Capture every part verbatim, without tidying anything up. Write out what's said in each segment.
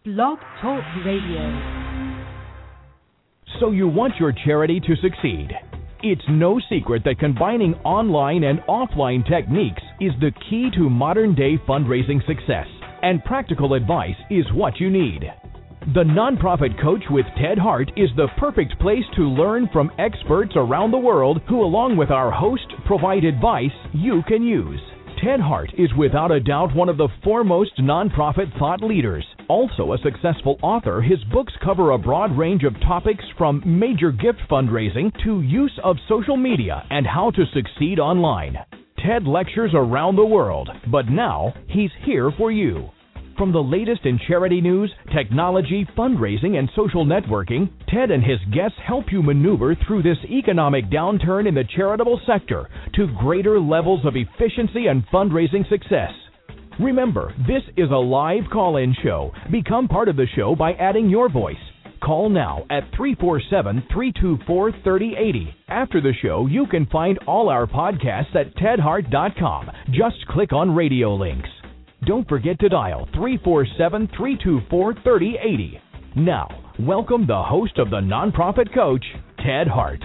Blog Talk Radio. So you want your charity to succeed. It's no secret that combining online and offline techniques is the key to modern-day fundraising success, and practical advice is what you need. The Nonprofit Coach with Ted Hart is the perfect place to learn from experts around the world who, along with our host, provide advice you can use. Ted Hart is without a doubt one of the foremost nonprofit thought leaders. Also a successful author, his books cover a broad range of topics from major gift fundraising to use of social media and how to succeed online. Ted lectures around the world, but now he's here for you. From the latest in charity news, technology, fundraising, and social networking, Ted and his guests help you maneuver through this economic downturn in the charitable sector to greater levels of efficiency and fundraising success. Remember, this is a live call-in show. Become part of the show by adding your voice. Call now at three four seven, three two four, three oh eight oh. After the show, you can find all our podcasts at ted hart dot com. Just click on radio links. Don't forget to dial three four seven, three two four, three oh eight oh. Now, welcome the host of the Nonprofit Coach, Ted Hart.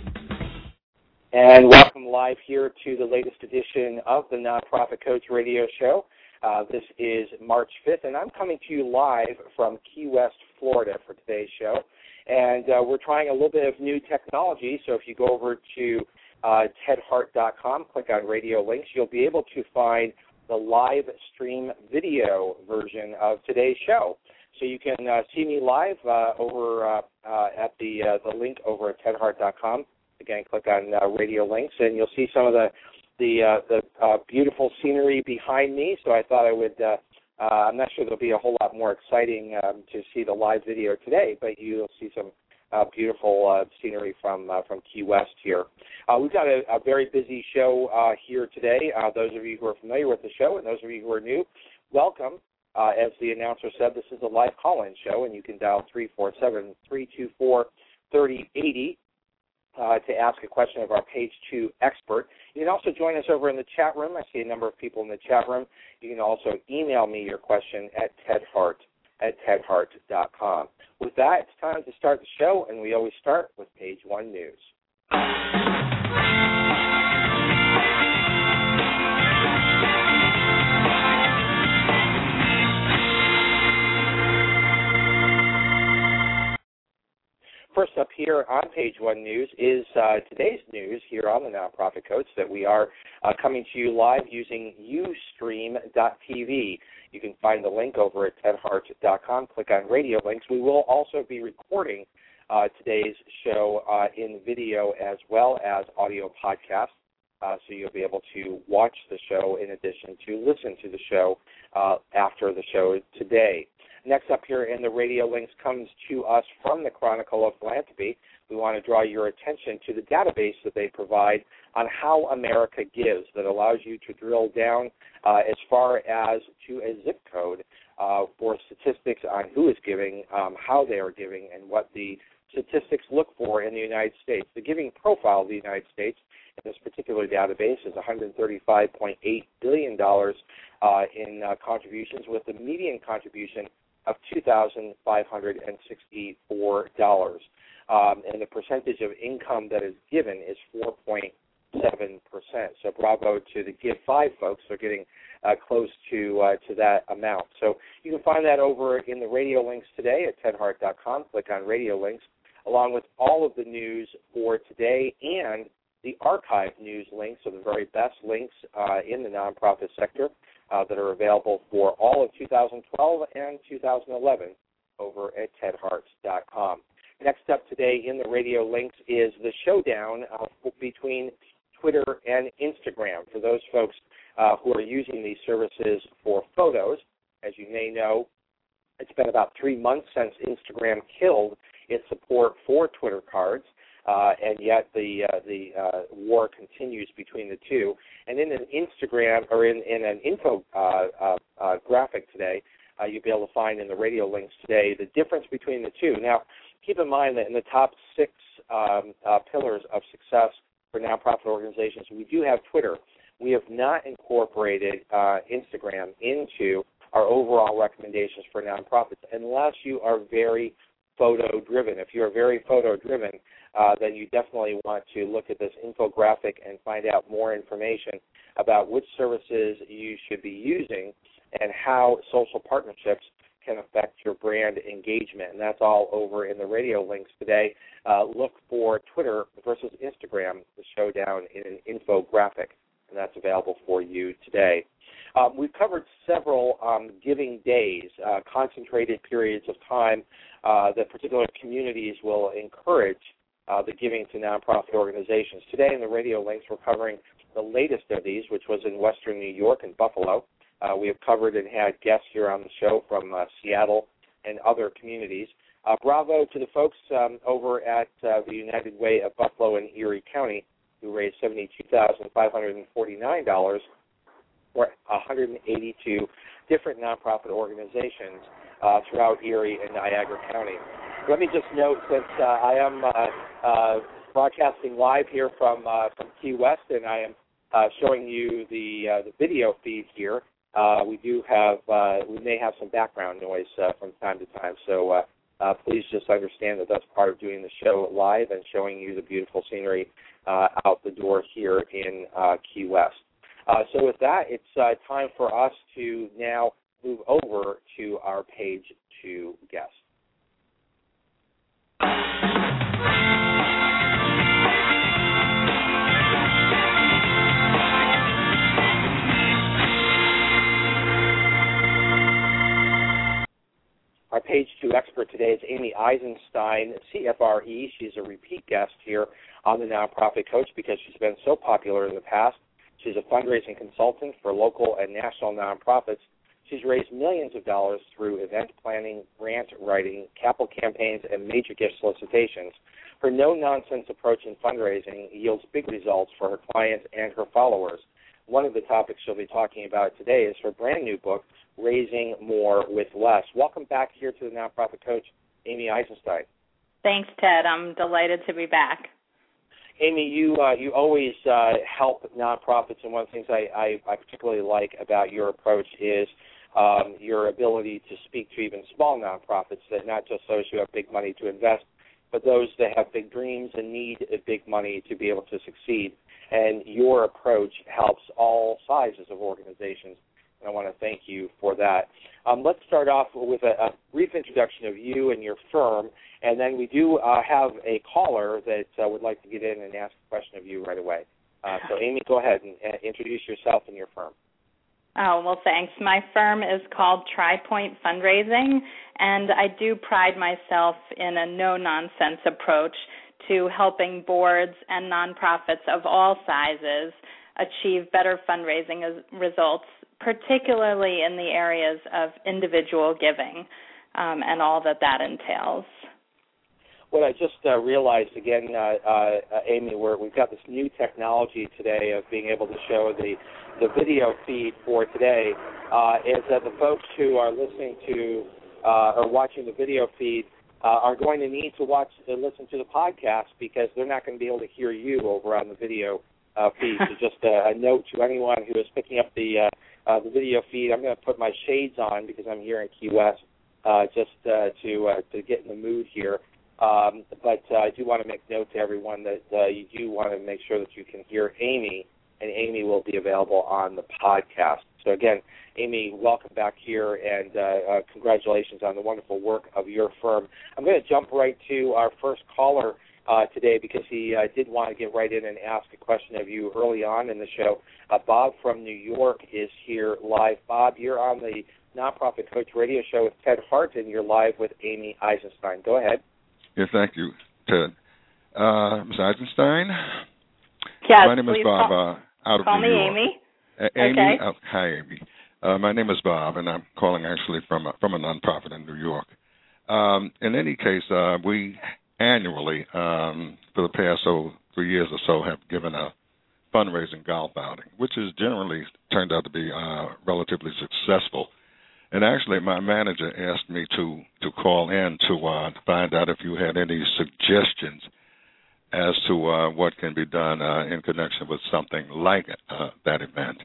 And welcome live here to the latest edition of the Nonprofit Coach radio show. Uh, this is March fifth, and I'm coming to you live from Key West, Florida for today's show. And uh, we're trying a little bit of new technology, so if you go over to uh, ted hart dot com, click on radio links, you'll be able to find the live stream video version of today's show. So you can uh, see me live uh, over uh, uh, at the uh, the link over at ted hart dot com. Again, click on uh, radio links, and you'll see some of the the uh, the uh, beautiful scenery behind me. So I thought I would. Uh, uh, I'm not sure there'll be a whole lot more exciting um, to see the live video today, but you'll see some uh, beautiful uh, scenery from uh, from Key West here. Uh, we've got a, a very busy show uh, here today. Uh, those of you who are familiar with the show, and those of you who are new, welcome. Uh, as the announcer said, this is a live call-in show, and you can dial three four seven, three two four, three oh eight oh uh, to ask a question of our Page two expert. You can also join us over in the chat room. I see a number of people in the chat room. You can also email me your question at tedhart at ted hart dot com. With that, it's time to start the show, and we always start with Page one News. First up here on Page one News is uh, today's news here on the Nonprofit Coach that we are uh, coming to you live using ustream dot t v. You can find the link over at ted hart dot com. Click on radio links. We will also be recording uh, today's show uh, in video as well as audio podcast, uh, so you'll be able to watch the show in addition to listen to the show uh, after the show today. Next up here in the radio links comes to us from the Chronicle of Philanthropy. We want to draw your attention to the database that they provide on how America gives that allows you to drill down uh, as far as to a zip code uh, for statistics on who is giving, um, how they are giving, and what the statistics look for in the United States. The giving profile of the United States in this particular database is one hundred thirty-five point eight billion dollars uh, in uh, contributions, with the median contribution of two thousand five hundred sixty-four dollars. Um, and the percentage of income that is given is four point seven percent. So bravo to the Give five folks. They're getting uh, close to uh, to that amount. So you can find that over in the radio links today at ted hart dot com. Click on radio links, along with all of the news for today and the archived news links, so the very best links uh, in the nonprofit sector uh, that are available for all of two thousand twelve and two thousand eleven over at ted hart dot com. Next up today in the radio links is the showdown uh, between Twitter and Instagram. For those folks uh, who are using these services for photos, as you may know, it's been about three months since Instagram killed its support for Twitter cards. Uh, and yet the uh, the uh, war continues between the two. And in an Instagram or in, in an info uh, uh, uh, graphic today, uh, you'll be able to find in the radio links today the difference between the two. Now, keep in mind that in the top six um, uh, pillars of success for nonprofit organizations, we do have Twitter. We have not incorporated uh, Instagram into our overall recommendations for nonprofits, unless you are very photo-driven. If you're very photo-driven, uh, then you definitely want to look at this infographic and find out more information about which services you should be using and how social partnerships can affect your brand engagement. And that's all over in the radio links today. Uh, look for Twitter versus Instagram, the showdown in an infographic, and that's available for you today. Um, we've covered several um, giving days, uh, concentrated periods of time uh, that particular communities will encourage uh, the giving to nonprofit organizations. Today in the radio links, we're covering the latest of these, which was in Western New York and Buffalo. Uh, we have covered and had guests here on the show from uh, Seattle and other communities. Uh, bravo to the folks um, over at uh, the United Way of Buffalo and Erie County, who raised seventy-two thousand five hundred forty-nine dollars for one hundred eighty-two different nonprofit organizations uh, throughout Erie and Niagara County. Let me just note, since uh, I am uh, uh, broadcasting live here from uh, from Key West, and I am uh, showing you the uh, the video feed here. Uh, we do have, uh, we may have some background noise uh, from time to time, so uh, uh, please just understand that that's part of doing the show live and showing you the beautiful scenery uh, out the door here in uh, Key West. Uh, so with that, it's uh, time for us to now move over to our page two guest. Our page two expert today is Amy Eisenstein, C F R E. She's a repeat guest here on the Nonprofit Coach because she's been so popular in the past. She's a fundraising consultant for local and national nonprofits. She's raised millions of dollars through event planning, grant writing, capital campaigns, and major gift solicitations. Her no-nonsense approach in fundraising yields big results for her clients and her followers. One of the topics she'll be talking about today is her brand new book, Raising More with Less. Welcome back here to the Nonprofit Coach, Amy Eisenstein. Thanks, Ted. I'm delighted to be back. Amy, you uh, you always uh, help nonprofits, and one of the things I, I, I particularly like about your approach is um, your ability to speak to even small nonprofits, that not just those who have big money to invest, but those that have big dreams and need big money to be able to succeed. And your approach helps all sizes of organizations. I want to thank you for that. Um, let's start off with a, a brief introduction of you and your firm, and then we do uh, have a caller that uh, would like to get in and ask a question of you right away. Uh, so, Amy, go ahead and uh, introduce yourself and your firm. Oh, well, thanks. My firm is called TriPoint Fundraising, and I do pride myself in a no-nonsense approach to helping boards and nonprofits of all sizes achieve better fundraising results, particularly in the areas of individual giving um, and all that that entails. What I just uh, realized, again, uh, uh, Amy, we're, we've got this new technology today of being able to show the, the video feed for today, uh, is that the folks who are listening to uh, or watching the video feed uh, are going to need to watch and listen to the podcast because they're not going to be able to hear you over on the video uh, feed. So just a, a note to anyone who is picking up the uh, uh, the video feed, I'm going to put my shades on because I'm here in Key West uh, just uh, to uh, to get in the mood here. Um, but uh, I do want to make note to everyone that uh, you do want to make sure that you can hear Amy, and Amy will be available on the podcast. So again, Amy, welcome back here, and uh, uh, congratulations on the wonderful work of your firm. I'm going to jump right to our first caller uh, today because he uh, did want to get right in and ask a question of you early on in the show. Uh, Bob from New York is here live. Bob, you're on the Nonprofit Coach radio show with Ted Hart, and you're live with Amy Eisenstein. Go ahead. Yes, thank you, Ted. Uh, Miz Eisenstein? Yes, my name is Bob, call, uh, out of call New me York. Amy. Uh, Amy, okay. uh, hi, Amy. Uh, my name is Bob, and I'm calling actually from a, from a nonprofit in New York. Um, in any case, uh, we annually, um, for the past oh, three years or so, have given a fundraising golf outing, which has generally turned out to be uh, relatively successful. And actually, my manager asked me to, to call in to uh, find out if you had any suggestions as to uh, what can be done uh, in connection with something like uh, that event.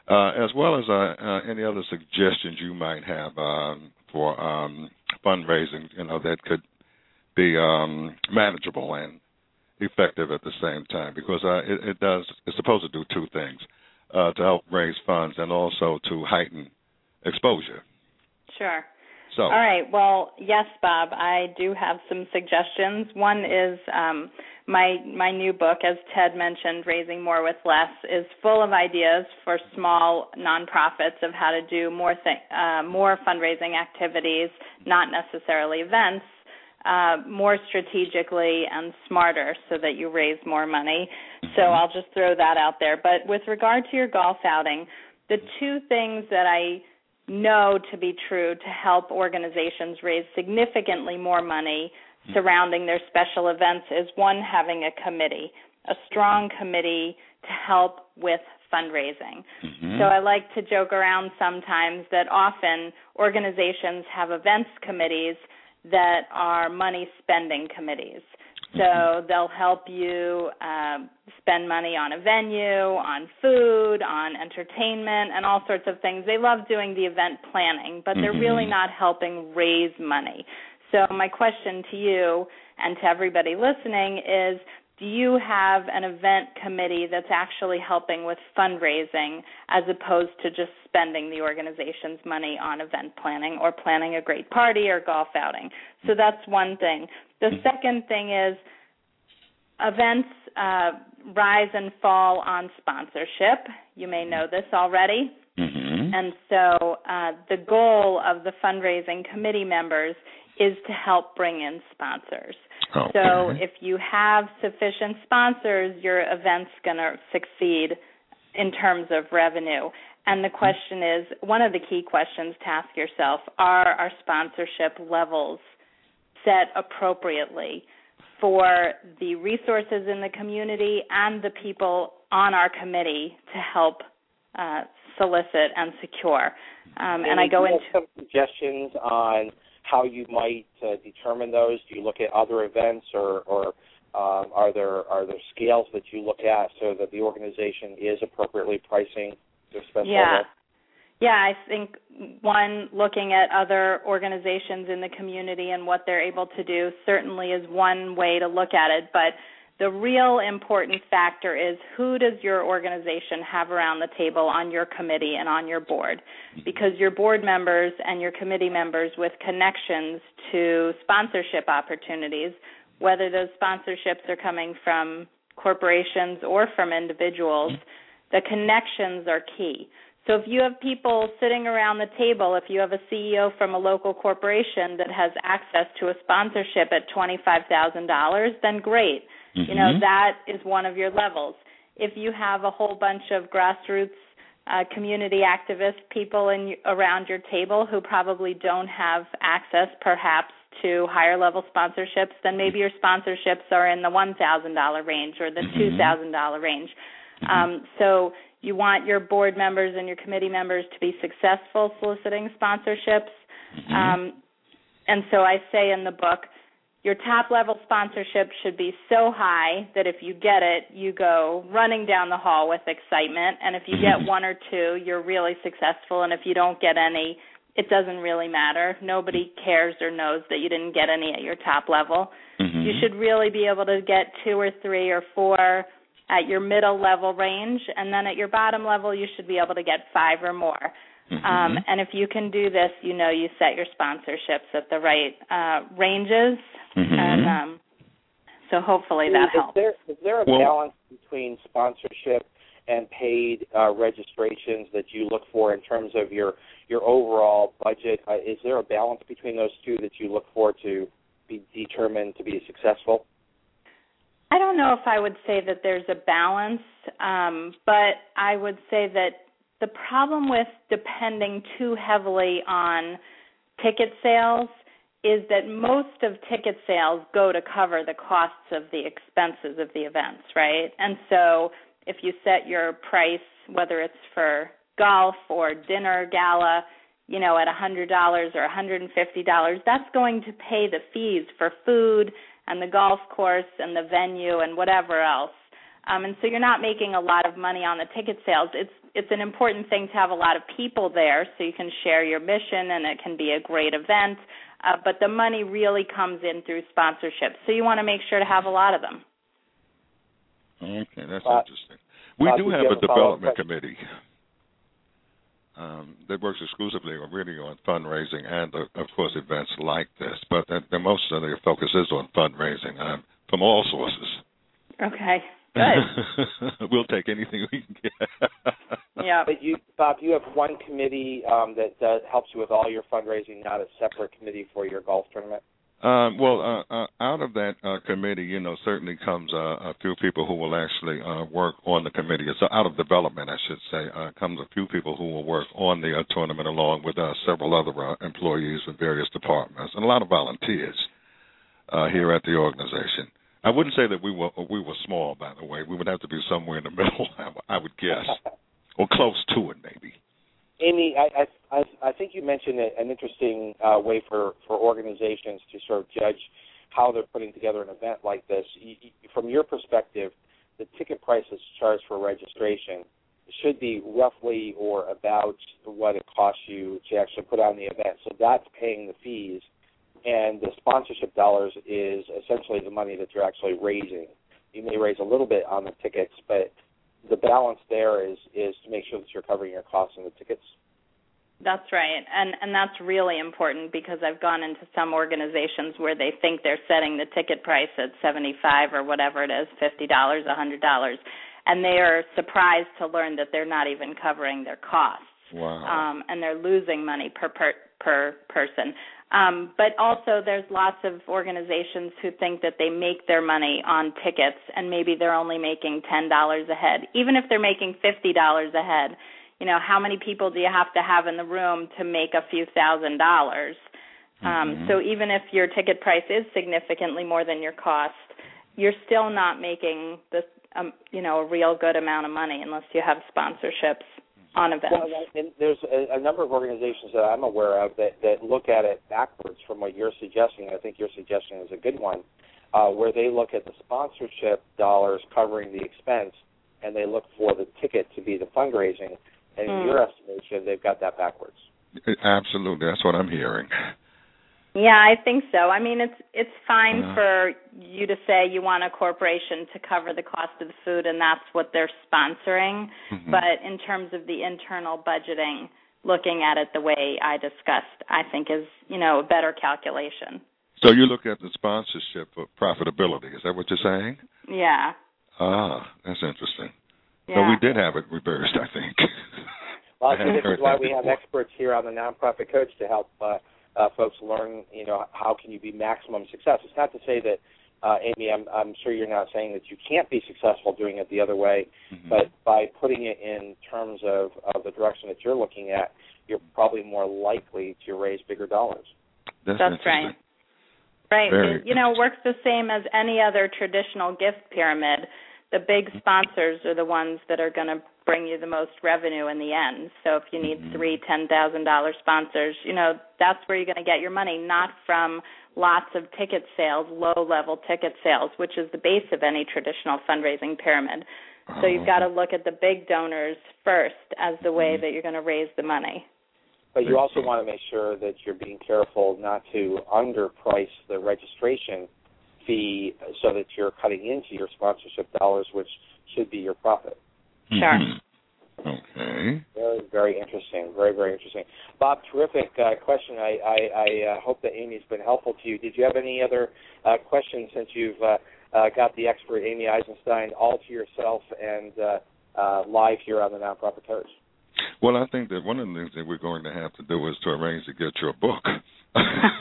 uh, as well as uh, uh, any other suggestions you might have um, for um, fundraising, you know, that could be um, manageable and effective at the same time, because uh, it, it does. It's supposed to do two things: uh, to help raise funds and also to heighten exposure. Sure. So, all right. Well, yes, Bob, I do have some suggestions. One is um, my my new book, as Ted mentioned, Raising More with Less, is full of ideas for small nonprofits of how to do more th- uh, more fundraising activities, not necessarily events, uh, more strategically and smarter, so that you raise more money. So I'll just throw that out there. But with regard to your golf outing, the two things that I know to be true to help organizations raise significantly more money surrounding their special events is, one, having a committee, a strong committee to help with fundraising. Mm-hmm. So I like to joke around sometimes that often organizations have events committees that are money spending committees. So they'll help you uh, spend money on a venue, on food, on entertainment, and all sorts of things. They love doing the event planning, but they're mm-hmm. really not helping raise money. So my question to you and to everybody listening is, do you have an event committee that's actually helping with fundraising as opposed to just spending the organization's money on event planning or planning a great party or golf outing? So that's one thing. The second thing is events uh, rise and fall on sponsorship. You may know this already. Mm-hmm. And so uh, the goal of the fundraising committee members is to help bring in sponsors. Okay. So if you have sufficient sponsors, your event's going to succeed in terms of revenue. And the question is, one of the key questions to ask yourself, are our sponsorship levels set appropriately for the resources in the community and the people on our committee to help uh, solicit and secure? Um, and, and I go into some suggestions on how you might uh, determine those. Do you look at other events, or, or um, are there are there scales that you look at so that the organization is appropriately pricing their special yeah. events? Yeah, I think, one, looking at other organizations in the community and what they're able to do certainly is one way to look at it, but the real important factor is, who does your organization have around the table on your committee and on your board? Because your board members and your committee members with connections to sponsorship opportunities, whether those sponsorships are coming from corporations or from individuals, the connections are key. So if you have people sitting around the table, if you have a C E O from a local corporation that has access to a sponsorship at twenty-five thousand dollars, then great. Mm-hmm. You know, that is one of your levels. If you have a whole bunch of grassroots uh, community activist people in, around your table who probably don't have access perhaps to higher level sponsorships, then maybe your sponsorships are in the one thousand dollars range or the mm-hmm. two thousand dollars range. Mm-hmm. Um, so you want your board members and your committee members to be successful soliciting sponsorships. Mm-hmm. Um, and so I say in the book, your top-level sponsorship should be so high that if you get it, you go running down the hall with excitement. And if you get one or two, you're really successful. And if you don't get any, it doesn't really matter. Nobody cares or knows that you didn't get any at your top level. Mm-hmm. You should really be able to get two or three or four at your middle level range, and then at your bottom level you should be able to get five or more. Mm-hmm. Um, and if you can do this, you know you set your sponsorships at the right uh, ranges, mm-hmm. and um, so hopefully that is helps. There, is there a well, balance between sponsorship and paid uh, registrations that you look for in terms of your, your overall budget? Uh, is there a balance between those two that you look for to be determined to be successful? I don't know if I would say that there's a balance, um, but I would say that the problem with depending too heavily on ticket sales is that most of ticket sales go to cover the costs of the expenses of the events, right? And so if you set your price, whether it's for golf or dinner gala, you know, at one hundred dollars or one hundred fifty dollars, that's going to pay the fees for food and the golf course and the venue and whatever else. Um, and so you're not making a lot of money on the ticket sales. It's it's an important thing to have a lot of people there so you can share your mission and it can be a great event. Uh, but the money really comes in through sponsorships, so you want to make sure to have a lot of them. Okay, that's uh, interesting. We uh, do have a development committee um, that works exclusively or really on fundraising and, uh, of course, events like this. But the, the most of their focus is on fundraising um, from all sources. Okay, good. We'll take anything we can get. Yeah. But you, Bob, you have one committee um, that uh, helps you with all your fundraising, not a separate committee for your golf tournament? Um, well, uh, uh, out of that uh, committee, you know, certainly comes uh, a few people who will actually uh, work on the committee. So out of development, I should say, uh, comes a few people who will work on the uh, tournament along with uh, several other uh, employees in various departments and a lot of volunteers uh, here at the organization. I wouldn't say that we were we were small, by the way. We would have to be somewhere in the middle, I would guess, or close to it, maybe. Amy, I, I, I think you mentioned an interesting uh, way for, for organizations to sort of judge how they're putting together an event like this. You, you, from your perspective, the ticket prices charged for registration should be roughly or about what it costs you to actually put on the event. So that's paying the fees, and the sponsorship dollars is essentially the money that you're actually raising. You may raise a little bit on the tickets, but the balance there is, is to make sure that you're covering your costs on the tickets. That's right, and and that's really important because I've gone into some organizations where they think they're setting the ticket price at seventy-five dollars or whatever it is, fifty dollars, one hundred dollars, and they are surprised to learn that they're not even covering their costs. Wow. Um, and they're losing money per per, per person. Um, but also there's lots of organizations who think that they make their money on tickets and maybe they're only making ten dollars a head. Even if they're making fifty dollars a head, you know, how many people do you have to have in the room to make a few thousand dollars? Um, mm-hmm. So even if your ticket price is significantly more than your cost, you're still not making this, um, you know, a real good amount of money unless you have sponsorships on events. Well, and there's a, a number of organizations that I'm aware of that, that look at it backwards from what you're suggesting. I think your suggestion is a good one, uh, where they look at the sponsorship dollars covering the expense, and they look for the ticket to be the fundraising. And in mm. your estimation, they've got that backwards. Absolutely. That's what I'm hearing. Yeah, I think so. I mean, it's it's fine uh, for you to say you want a corporation to cover the cost of the food, and that's what they're sponsoring. Mm-hmm. But in terms of the internal budgeting, looking at it the way I discussed, I think is, you know, a better calculation. So you look at the sponsorship of profitability. Is that what you're saying? Yeah. Ah, that's interesting. Yeah. So we did have it reversed, I think. Well, I think this is why we have experts here on the Nonprofit Coach to help uh, uh, folks learn, you know, how can you be maximum success. It's not to say that, uh, Amy, I'm, I'm sure you're not saying that you can't be successful doing it the other way, mm-hmm. but by putting it in terms of, of the direction that you're looking at, you're probably more likely to raise bigger dollars. That's, That's right. Right. Very you know, it works the same as any other traditional gift pyramid. The big sponsors are the ones that are going to bring you the most revenue in the end. So if you need mm-hmm. three ten thousand dollars sponsors, you know, that's where you're going to get your money, not from lots of ticket sales, low-level ticket sales, which is the base of any traditional fundraising pyramid. Oh. So you've got to look at the big donors first as the way mm-hmm. that you're going to raise the money. But you also want to make sure that you're being careful not to underprice the registration fee so that you're cutting into your sponsorship dollars, which should be your profit. Sure. Mm-hmm. Okay. Very, very interesting. Very, very interesting. Bob, terrific uh, question. I, I, I uh, hope that Amy's been helpful to you. Did you have any other uh, questions since you've uh, uh, got the expert Amy Eisenstein all to yourself and uh, uh, live here on the Nonprofit Coach? Well, I think that one of the things that we're going to have to do is to arrange to get your book. so,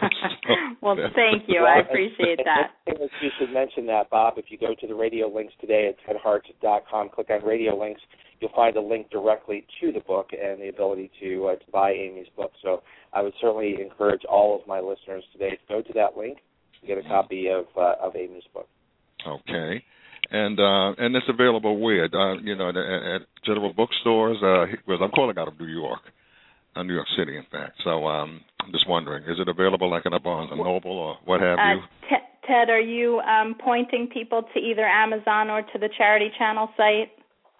well, thank you. I appreciate that. You should mention that, Bob. If you go to the radio links today at ted hart dot com, click on radio links, you'll find a link directly to the book and the ability to, uh, to buy Amy's book. So I would certainly encourage all of my listeners today to go to that link and get a copy of uh, of Amy's book. Okay. And uh, and it's available where? Uh, you know, at, at general bookstores. Uh, well, I'm calling out of New York, uh, New York City, in fact. So um, I'm just wondering, is it available like in a Barnes and Noble or what have uh, you? Ted, are you um, pointing people to either Amazon or to the Charity Channel site?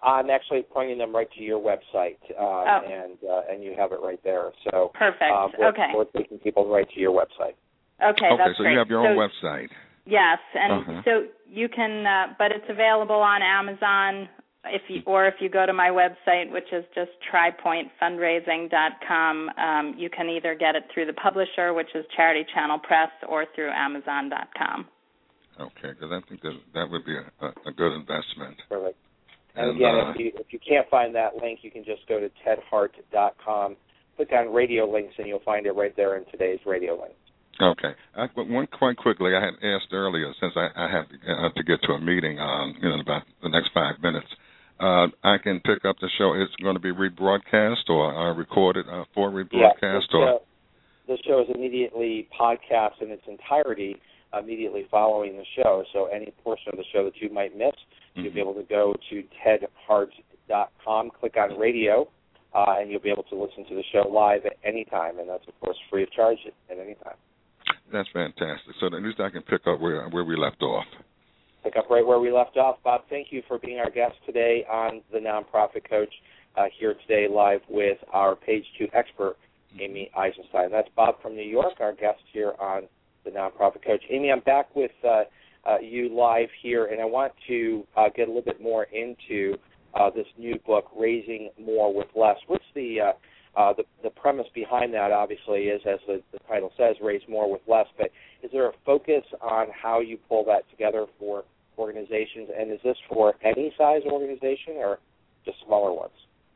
I'm actually pointing them right to your website, um, oh. and uh, and you have it right there. So perfect. Um, we're, okay. we're taking people right to your website. Okay, okay, that's so great. you have your so, own website. Yes, and uh-huh. so you can, uh, but it's available on Amazon. If you, or if you go to my website, which is just tri point fundraising dot com, um, you can either get it through the publisher, which is Charity Channel Press, or through amazon dot com. Okay, because I think that that would be a, a good investment. Perfect. And, and again, uh, if you if you can't find that link, you can just go to ted hart dot com, click on radio links, and you'll find it right there in today's radio link. Okay. I, one quite quickly, I had asked earlier, since I, I have to, uh, to get to a meeting um, you know, in about the next five minutes, uh, I can pick up the show. It's going to be rebroadcast or uh, recorded uh, for rebroadcast? Yeah, or the show is immediately podcast in its entirety immediately following the show. So any portion of the show that you might miss, mm-hmm. you'll be able to go to ted hart dot com, click on radio, uh, and you'll be able to listen to the show live at any time. And that's, of course, free of charge at any time. That's fantastic. So at least I can pick up where where we left off. Pick up right where we left off. Bob, thank you for being our guest today on The Nonprofit Coach, uh, here today live with our page two expert, Amy Eisenstein. That's Bob from New York, our guest here on The Nonprofit Coach. Amy, I'm back with uh, uh, you live here, and I want to uh, get a little bit more into uh, this new book, Raising More with Less. What's the uh, Uh, the, the premise behind that, obviously, is, as the, the title says, raise more with less. But is there a focus on how you pull that together for organizations? And is this for any size organization or just smaller ones?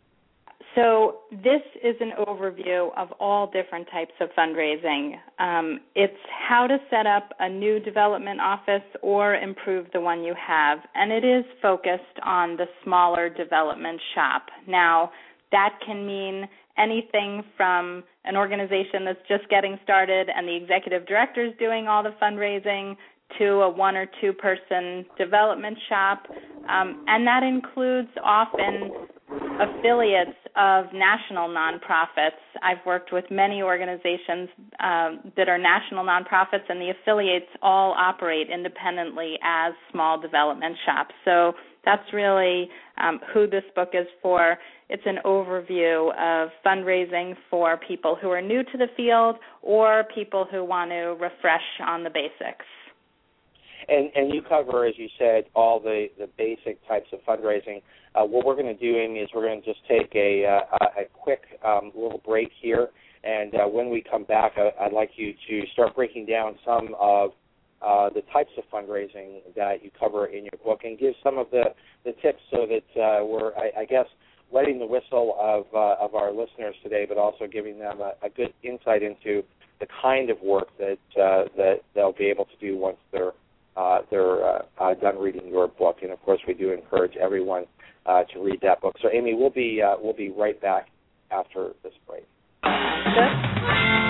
So this is an overview of all different types of fundraising. Um, it's how to set up a new development office or improve the one you have. And it is focused on the smaller development shop. Now, that can mean anything from an organization that's just getting started and the executive director is doing all the fundraising to a one- or two-person development shop. Um, and that includes often affiliates of national nonprofits. I've worked with many organizations uh, that are national nonprofits, and the affiliates all operate independently as small development shops. So that's really um, who this book is for. It's an overview of fundraising for people who are new to the field or people who want to refresh on the basics. And, and you cover, as you said, all the, the basic types of fundraising. Uh, what we're going to do, Amy, is we're going to just take a, uh, a quick um, little break here. And uh, when we come back, I, I'd like you to start breaking down some of uh, the types of fundraising that you cover in your book and give some of the, the tips so that uh, we're, I, I guess, letting the whistle of uh, of our listeners today, but also giving them a, a good insight into the kind of work that uh, that they'll be able to do once they're uh, they're uh, uh, done reading your book. And of course, we do encourage everyone uh, to read that book. So, Amy, we'll be uh, we'll be right back after this break. Good.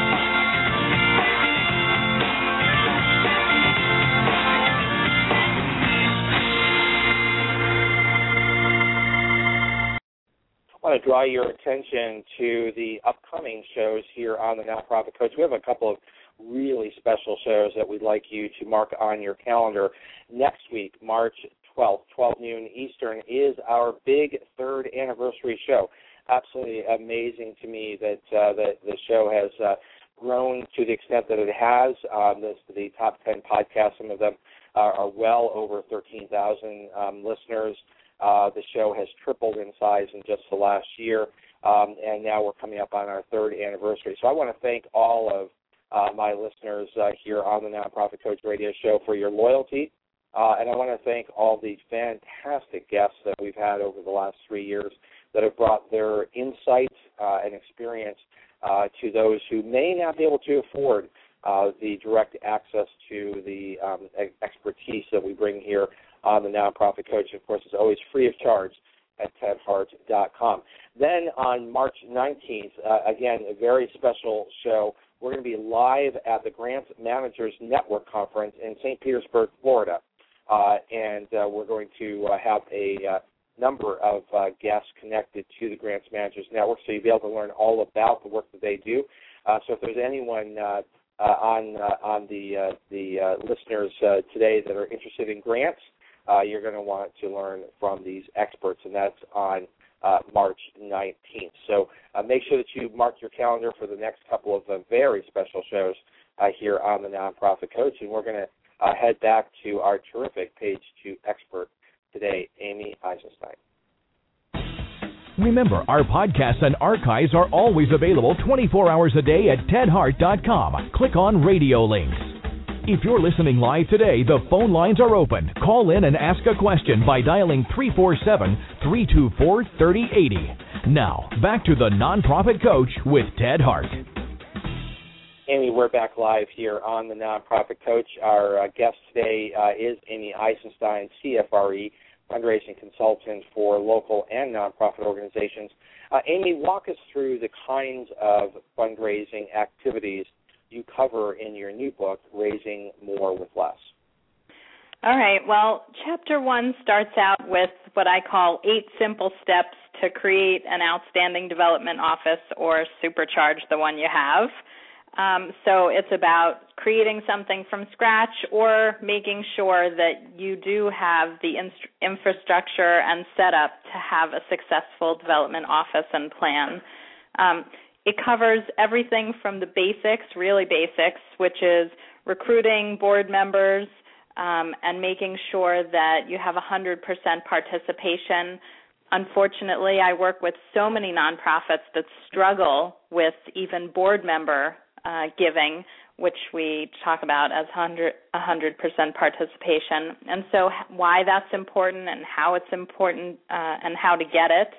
I want to draw your attention to the upcoming shows here on the Nonprofit Coach. We have a couple of really special shows that we'd like you to mark on your calendar. Next week, March twelfth, twelve noon Eastern, is our big third anniversary show. Absolutely amazing to me that uh, that the show has uh, grown to the extent that it has. Um, this, the top ten podcasts, some of them are, are well over thirteen thousand um, listeners. Uh, the show has tripled in size in just the last year, um, and now we're coming up on our third anniversary. So I want to thank all of uh, my listeners uh, here on the Nonprofit Coach Radio Show for your loyalty, uh, and I want to thank all the fantastic guests that we've had over the last three years that have brought their insight uh, and experience uh, to those who may not be able to afford uh, the direct access to the um, expertise that we bring here on the Nonprofit Coach. Of course, it's always free of charge at ted hart dot com. Then on March nineteenth, uh, again, a very special show. We're going to be live at the Grants Managers Network Conference in Saint Petersburg, Florida. Uh, and uh, we're going to uh, have a uh, number of uh, guests connected to the Grants Managers Network, so you'll be able to learn all about the work that they do. Uh, so if there's anyone uh, uh, on uh, on the, uh, the uh, listeners uh, today that are interested in grants, uh, you're going to want to learn from these experts, and that's on uh, March nineteenth. So uh, make sure that you mark your calendar for the next couple of uh, very special shows uh, here on the Nonprofit Coach, and we're going to uh, head back to our terrific Page Two expert today, Amy Eisenstein. Remember, our podcasts and archives are always available twenty-four hours a day at ted hart dot com. Click on radio links. If you're listening live today, the phone lines are open. Call in and ask a question by dialing three four seven, three two four, three oh eight oh. Now, back to the Nonprofit Coach with Ted Hart. Amy, we're back live here on the Nonprofit Coach. Our uh, guest today uh, is Amy Eisenstein, C F R E, fundraising consultant for local and nonprofit organizations. Uh, Amy, walk us through the kinds of fundraising activities you cover in your new book, Raising More with Less. All right. Well, chapter one starts out with what I call eight simple steps to create an outstanding development office or supercharge the one you have. Um, so it's about creating something from scratch or making sure that you do have the inst- infrastructure and setup to have a successful development office and plan. Um, it covers everything from the basics, really basics, which is recruiting board members um, and making sure that you have one hundred percent participation. Unfortunately, I work with so many nonprofits that struggle with even board member uh, giving, which we talk about as one hundred percent participation. And so why that's important and how it's important uh, and how to get it.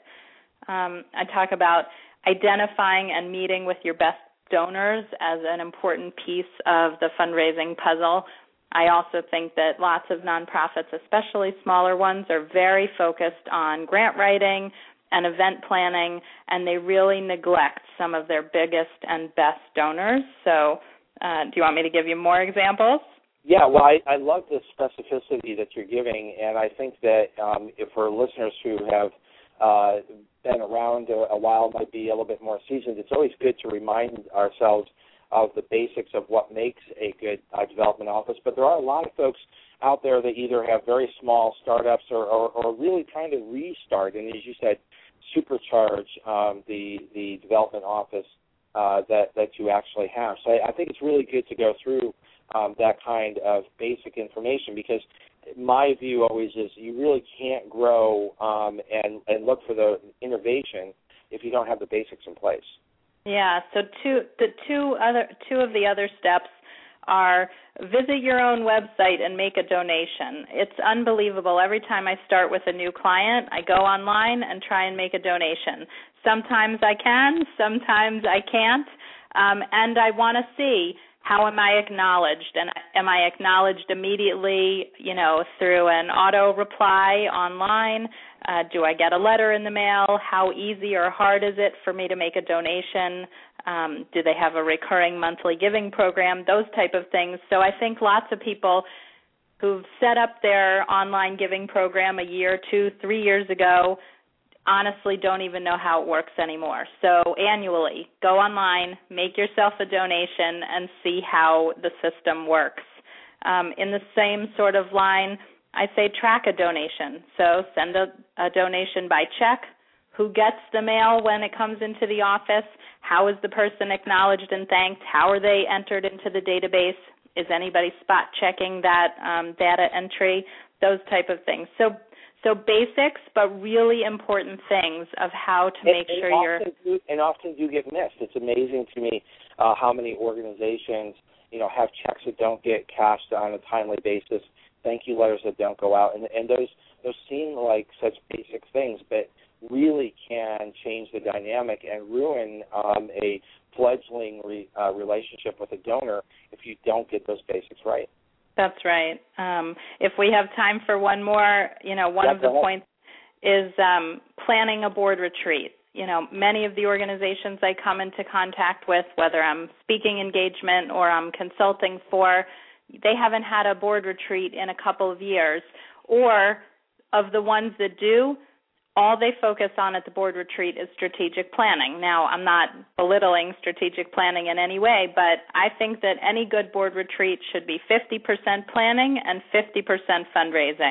Um, I talk about identifying and meeting with your best donors as an important piece of the fundraising puzzle. I also think that lots of nonprofits, especially smaller ones, are very focused on grant writing and event planning, and they really neglect some of their biggest and best donors. So uh, do you want me to give you more examples? Yeah, well, I, I love the specificity that you're giving, and I think that um, if for listeners who have uh, been around a, a while, might be a little bit more seasoned, it's always good to remind ourselves of the basics of what makes a good uh, development office. But there are a lot of folks out there that either have very small startups or, or, or really trying to restart, and as you said, supercharge um, the, the development office uh, that, that you actually have. So I, I think it's really good to go through um, that kind of basic information, because my view always is you really can't grow um, and, and look for the innovation if you don't have the basics in place. Yeah, so two the two other two of the other steps are visit your own website and make a donation. It's unbelievable. Every time I start with a new client, I go online and try and make a donation. Sometimes I can, sometimes I can't, um, and I want to see how am I acknowledged, and am I acknowledged immediately, you know, through an auto reply online? Uh, do I get a letter in the mail? How easy or hard is it for me to make a donation? Um, do they have a recurring monthly giving program? Those type of things. So I think lots of people who've set up their online giving program a year, two, three years ago, honestly don't even know how it works anymore. So annually, go online, make yourself a donation, and see how the system works. Um, in the same sort of line, I say track a donation. So send a, a donation by check. Who gets the mail when it comes into the office? How is the person acknowledged and thanked? How are they entered into the database? Is anybody spot checking that um, data entry? Those type of things. So So basics, but really important things of how to make and, and sure you're... Do, and often do get missed. It's amazing to me uh, how many organizations, you know, have checks that don't get cashed on a timely basis, thank you letters that don't go out, and, and those those seem like such basic things, but really can change the dynamic and ruin um, a fledgling re, uh, relationship with a donor if you don't get those basics right. That's right. Um, if we have time for one more, you know, one yeah, of the points is um, planning a board retreat. You know, many of the organizations I come into contact with, whether I'm speaking engagement or I'm consulting for, they haven't had a board retreat in a couple of years. Or of the ones that do, all they focus on at the board retreat is strategic planning. Now, I'm not belittling strategic planning in any way, but I think that any good board retreat should be fifty percent planning and fifty percent fundraising.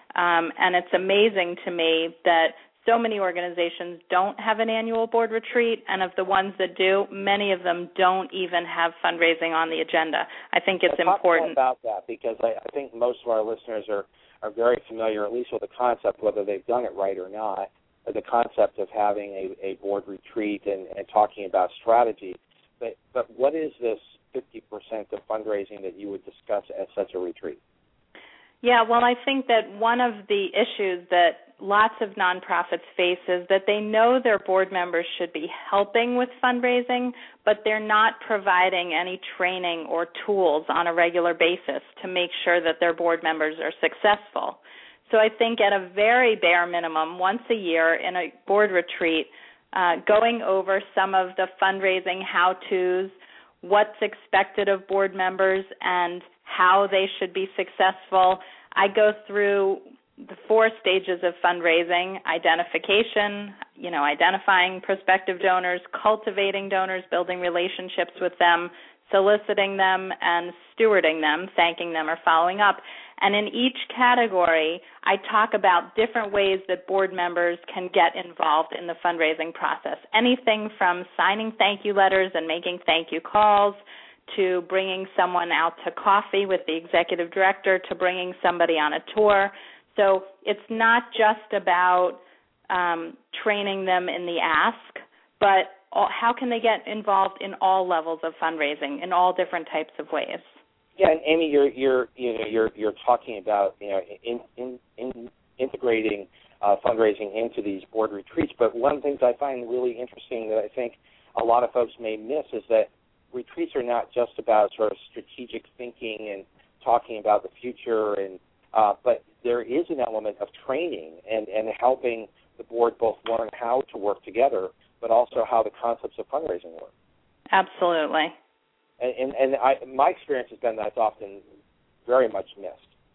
Um, and it's amazing to me that so many organizations don't have an annual board retreat, and of the ones that do, many of them don't even have fundraising on the agenda. I think it's Talk important. Talk about that, because I, I think most of our listeners are, are very familiar, at least with the concept, whether they've done it right or not, the concept of having a, a board retreat and, and talking about strategy. But, but what is this fifty percent of fundraising that you would discuss at such a retreat? Yeah, well, I think that one of the issues that lots of nonprofits face is that they know their board members should be helping with fundraising, but they're not providing any training or tools on a regular basis to make sure that their board members are successful. So I think at a very bare minimum, once a year in a board retreat, uh, going over some of the fundraising how-tos, what's expected of board members, and how they should be successful. I go through the four stages of fundraising: identification, you know, identifying prospective donors, cultivating donors, building relationships with them, soliciting them, and stewarding them, thanking them or following up. And in each category, I talk about different ways that board members can get involved in the fundraising process. Anything from signing thank you letters and making thank you calls, to bringing someone out to coffee with the executive director, to bringing somebody on a tour. So it's not just about um, training them in the ask, but all, how can they get involved in all levels of fundraising in all different types of ways? Yeah, and Amy, you're you're you know you're you're talking about you know in, in, in integrating uh, fundraising into these board retreats. But one of the things I find really interesting that I think a lot of folks may miss is that retreats are not just about sort of strategic thinking and talking about the future, and uh, but there is an element of training and, and helping the board both learn how to work together, but also how the concepts of fundraising work. Absolutely. And, and, and I, my experience has been that's often very much missed,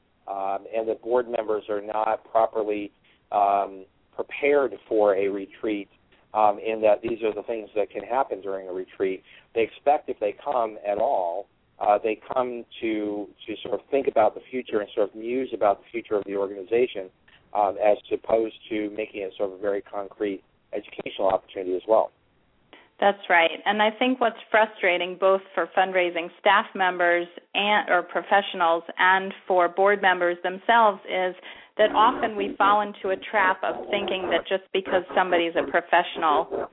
um, and that board members are not properly um, prepared for a retreat, um, in that these are the things that can happen during a retreat. They expect if they come at all, uh, they come to to sort of think about the future and sort of muse about the future of the organization, um, as opposed to making it sort of a very concrete educational opportunity as well. That's right. And I think what's frustrating both for fundraising staff members and or professionals and for board members themselves is that often we fall into a trap of thinking that just because somebody's a professional,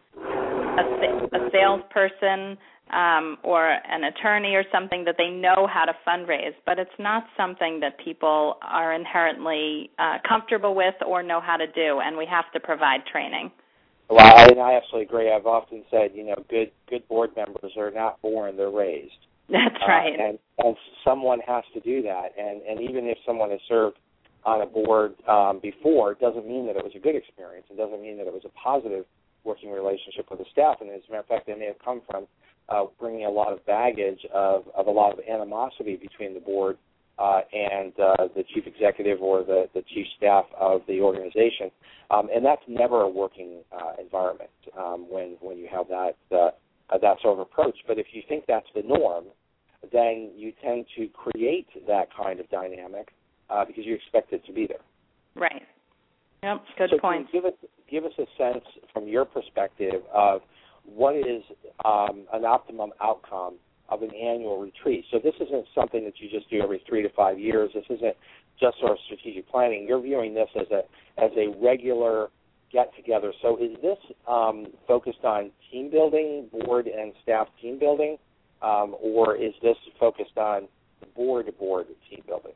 a, a salesperson um, or an attorney or something, that they know how to fundraise. But it's not something that people are inherently uh, comfortable with or know how to do, and we have to provide training. Well, I, and I absolutely agree. I've often said, you know, good good board members are not born, they're raised. That's right. Uh, and, and someone has to do that. And, and even if someone has served on a board um, before, it doesn't mean that it was a good experience. It doesn't mean that it was a positive working relationship with the staff. And as a matter of fact, they may have come from uh, bringing a lot of baggage of, of a lot of animosity between the board uh, and uh, the chief executive or the, the chief staff of the organization. Um, and that's never a working uh, environment um, when, when you have that, uh, that sort of approach. But if you think that's the norm, then you tend to create that kind of dynamic uh, because you expect it to be there. Right. Yep, good so point. Give us, give us a sense from your perspective of what is um, an optimum outcome of an annual retreat. So this isn't something that you just do every three to five years. This isn't just sort of strategic planning. You're viewing this as a as a regular get-together. So is this um, focused on team building, board and staff team building, um, or is this focused on board-to-board team building?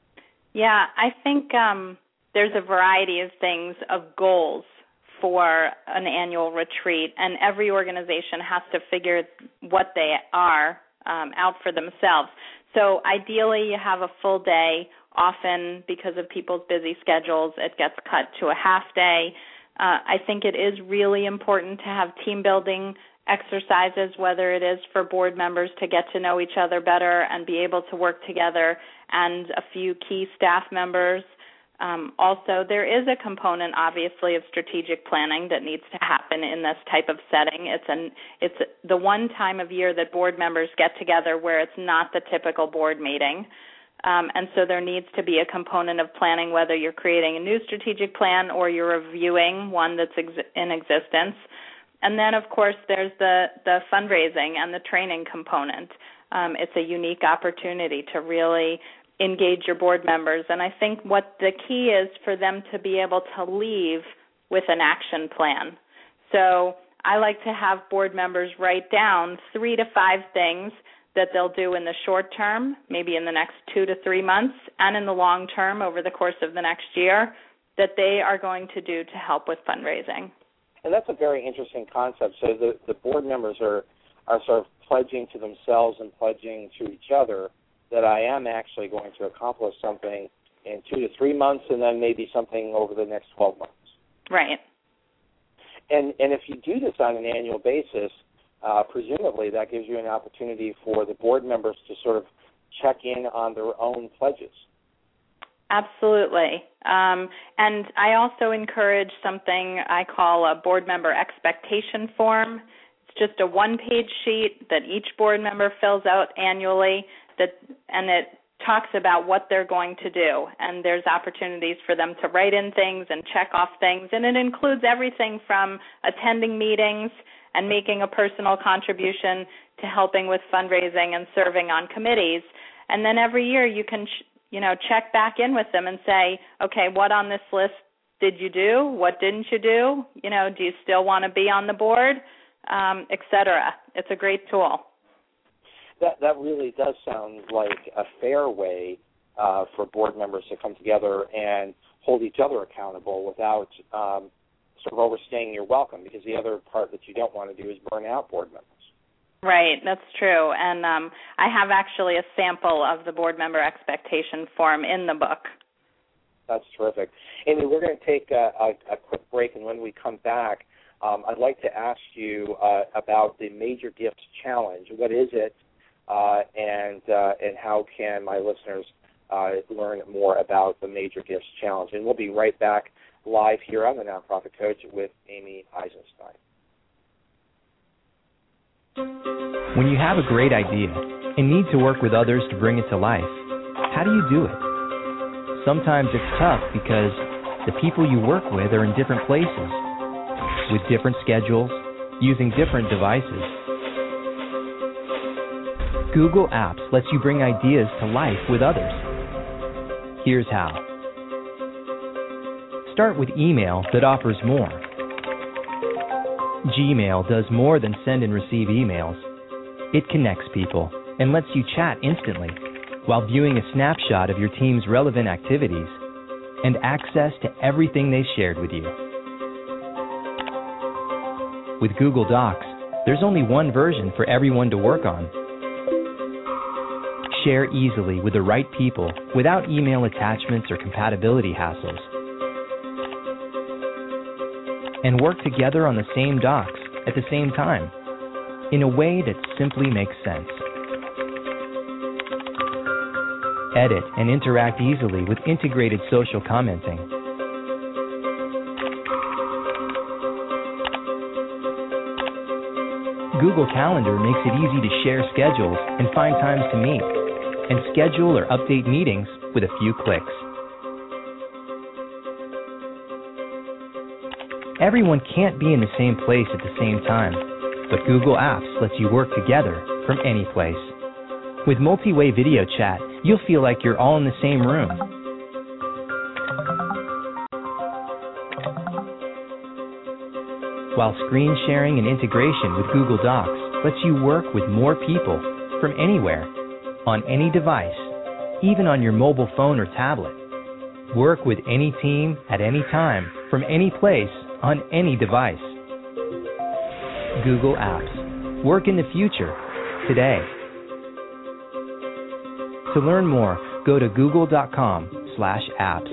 Yeah, I think um, there's a variety of things, of goals for an annual retreat, and every organization has to figure what they are um, out for themselves. So ideally you have a full day. Often, because of people's busy schedules, it gets cut to a half day. Uh, I think it is really important to have team building exercises, whether it is for board members to get to know each other better and be able to work together, and a few key staff members. Um, also, there is a component, obviously, of strategic planning that needs to happen in this type of setting. It's an it's the one time of year that board members get together where it's not the typical board meeting. Um, and so there needs to be a component of planning, whether you're creating a new strategic plan or you're reviewing one that's ex- in existence. And then, of course, there's the, the fundraising and the training component. Um, it's a unique opportunity to really engage your board members. And I think what the key is for them to be able to leave with an action plan. So I like to have board members write down three to five things that they'll do in the short term, maybe in the next two to three months, and in the long term, over the course of the next year, that they are going to do to help with fundraising. And that's a very interesting concept. So the, the board members are, are sort of pledging to themselves and pledging to each other that I am actually going to accomplish something in two to three months and then maybe something over the next twelve months. Right. And and if you do this on an annual basis, uh, presumably that gives you an opportunity for the board members to sort of check in on their own pledges. Absolutely. Um, and I also encourage something I call a board member expectation form. It's just a one-page sheet that each board member fills out annually, that, and it talks about what they're going to do. And there's opportunities for them to write in things and check off things. And it includes everything from attending meetings and making a personal contribution to helping with fundraising and serving on committees. And then every year you can ch- you know, check back in with them and say, okay, what on this list did you do? What didn't you do? You know, do you still want to be on the board, um, et cetera? It's a great tool. That that really does sound like a fair way uh, for board members to come together and hold each other accountable without um, sort of overstaying your welcome, because the other part that you don't want to do is burn out board members. Right, that's true. And um, I have actually a sample of the board member expectation form in the book. That's terrific. Amy, we're going to take a, a, a quick break, and when we come back, um, I'd like to ask you uh, about the Major Gifts Challenge. What is it, uh, and uh, and how can my listeners uh, learn more about the Major Gifts Challenge? And we'll be right back live here on the Nonprofit Coach with Amy Eisenstein. When you have a great idea and need to work with others to bring it to life, how do you do it? Sometimes it's tough because the people you work with are in different places, with different schedules, using different devices. Google Apps lets you bring ideas to life with others. Here's how. Start with email that offers more. Gmail does more than send and receive emails. It connects people and lets you chat instantly while viewing a snapshot of your team's relevant activities and access to everything they shared with you. With Google Docs, there's only one version for everyone to work on. Share easily with the right people without email attachments or compatibility hassles. And work together on the same docs at the same time in a way that simply makes sense. Edit and interact easily with integrated social commenting. Google Calendar makes it easy to share schedules and find times to meet, and schedule or update meetings with a few clicks. Everyone can't be in the same place at the same time, but Google Apps lets you work together from any place. With multi-way video chat, you'll feel like you're all in the same room. While screen sharing and integration with Google Docs lets you work with more people from anywhere, on any device, even on your mobile phone or tablet. Work with any team at any time from any place on any device. Google Apps. Work in the future, today. To learn more, go to google.com slash apps.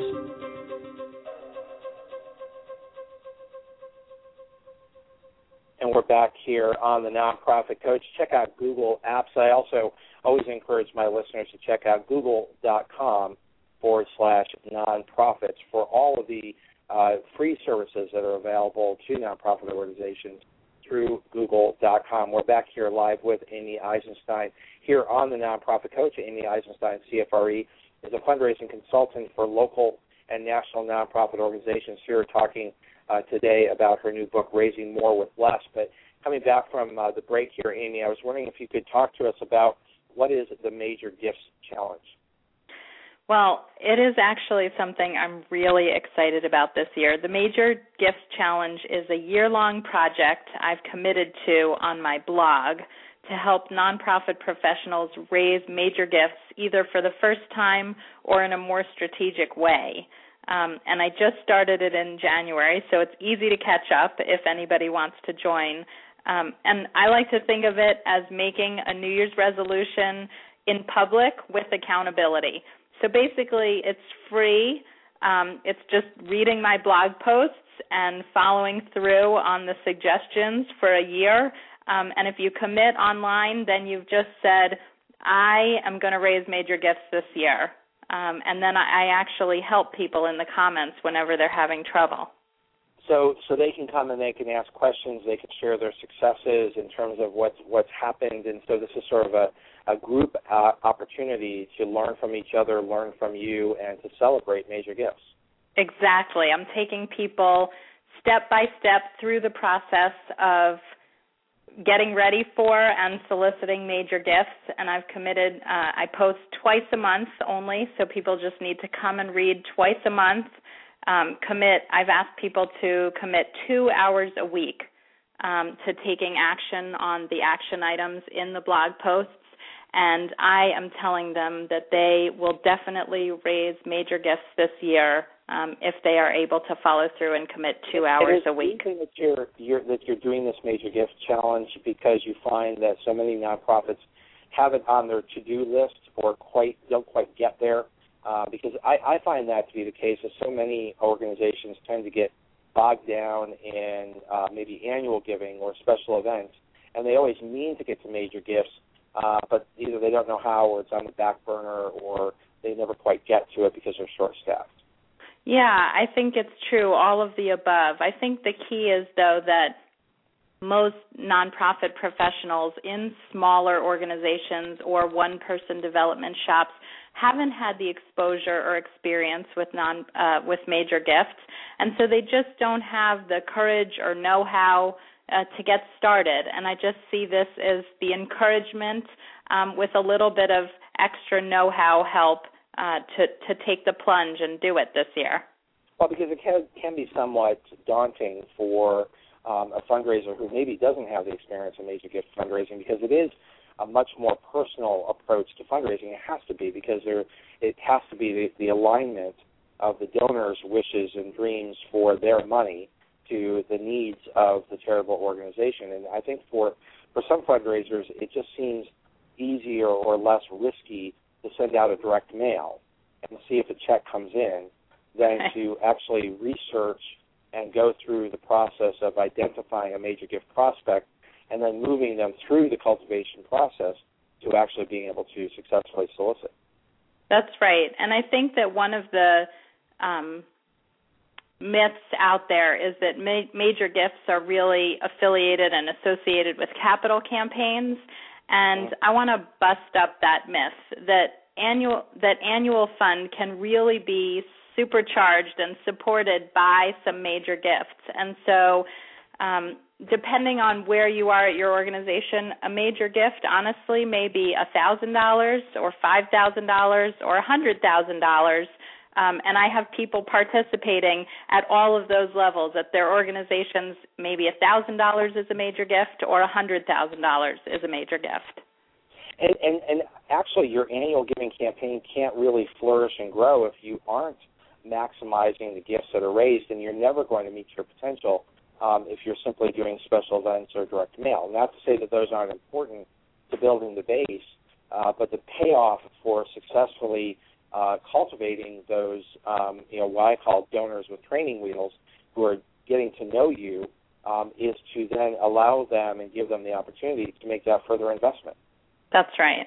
And we're back here on the Nonprofit Coach. Check out Google Apps. I also always encourage my listeners to check out google.com forward slash nonprofits for all of the uh, free services that are available to nonprofit organizations through google dot com. We're back here live with Amy Eisenstein here on the Nonprofit Coach. Amy Eisenstein, C F R E, is a fundraising consultant for local and national nonprofit organizations. Here talking uh, today about her new book, Raising More with Less. But coming back from uh, the break here, Amy, I was wondering if you could talk to us about what is the Major Gifts Challenge? Well, it is actually something I'm really excited about this year. The Major Gifts Challenge is a year-long project I've committed to on my blog to help nonprofit professionals raise major gifts either for the first time or in a more strategic way. Um, and I just started it in January, so it's easy to catch up if anybody wants to join. Um, and I like to think of it as making a New Year's resolution in public with accountability. So basically, it's free. Um, it's just reading my blog posts and following through on the suggestions for a year. Um, and if you commit online, then you've just said, I am going to raise major gifts this year. Um, and then I, I actually help people in the comments whenever they're having trouble. So so they can come and they can ask questions, they can share their successes in terms of what's, what's happened. And so this is sort of a, a group uh, opportunity to learn from each other, learn from you, and to celebrate major gifts. Exactly. I'm taking people step by step through the process of getting ready for and soliciting major gifts, and I've committed, uh, I post twice a month only, so people just need to come and read twice a month. Um, commit, I've asked people to commit two hours a week um, to taking action on the action items in the blog posts, and I am telling them that they will definitely raise major gifts this year um, if they are able to follow through and commit two hours a week. Do you think that you're, you're, that you're doing this major gift challenge because you find that so many nonprofits have it on their to-do list or quite don't quite get there? Uh, because I, I find that to be the case, as so many organizations tend to get bogged down in uh, maybe annual giving or special events, and they always mean to get to major gifts, uh, but either they don't know how or it's on the back burner or they never quite get to it because they're short-staffed. Yeah, I think it's true, all of the above. I think the key is, though, that most nonprofit professionals in smaller organizations or one-person development shops haven't had the exposure or experience with non uh, with major gifts, and so they just don't have the courage or know-how uh, to get started. And I just see this as the encouragement um, with a little bit of extra know-how help uh, to to take the plunge and do it this year. Well, because it can can be somewhat daunting for um, a fundraiser who maybe doesn't have the experience in major gift fundraising, because it is a much more personal approach to fundraising. It has to be, because there, it has to be the, the alignment of the donor's wishes and dreams for their money to the needs of the charitable organization. And I think for, for some fundraisers, it just seems easier or less risky to send out a direct mail and see if a check comes in than to actually research and go through the process of identifying a major gift prospect and then moving them through the cultivation process to actually being able to successfully solicit. That's right. And I think that one of the um, myths out there is that ma- major gifts are really affiliated and associated with capital campaigns. And mm-hmm. I want to bust up that myth that annual that annual fund can really be supercharged and supported by some major gifts. And so um, depending on where you are at your organization, a major gift, honestly, may be one thousand dollars or five thousand dollars or one hundred thousand dollars. Um, and I have people participating at all of those levels. At their organizations, maybe one thousand dollars is a major gift or one hundred thousand dollars is a major gift. And, and, and actually, your annual giving campaign can't really flourish and grow if you aren't maximizing the gifts that are raised, and you're never going to meet your potential um, if you're simply doing special events or direct mail. Not to say that those aren't important to building the base, uh, but the payoff for successfully uh, cultivating those, um, you know, what I call donors with training wheels who are getting to know you um, is to then allow them and give them the opportunity to make that further investment. That's right.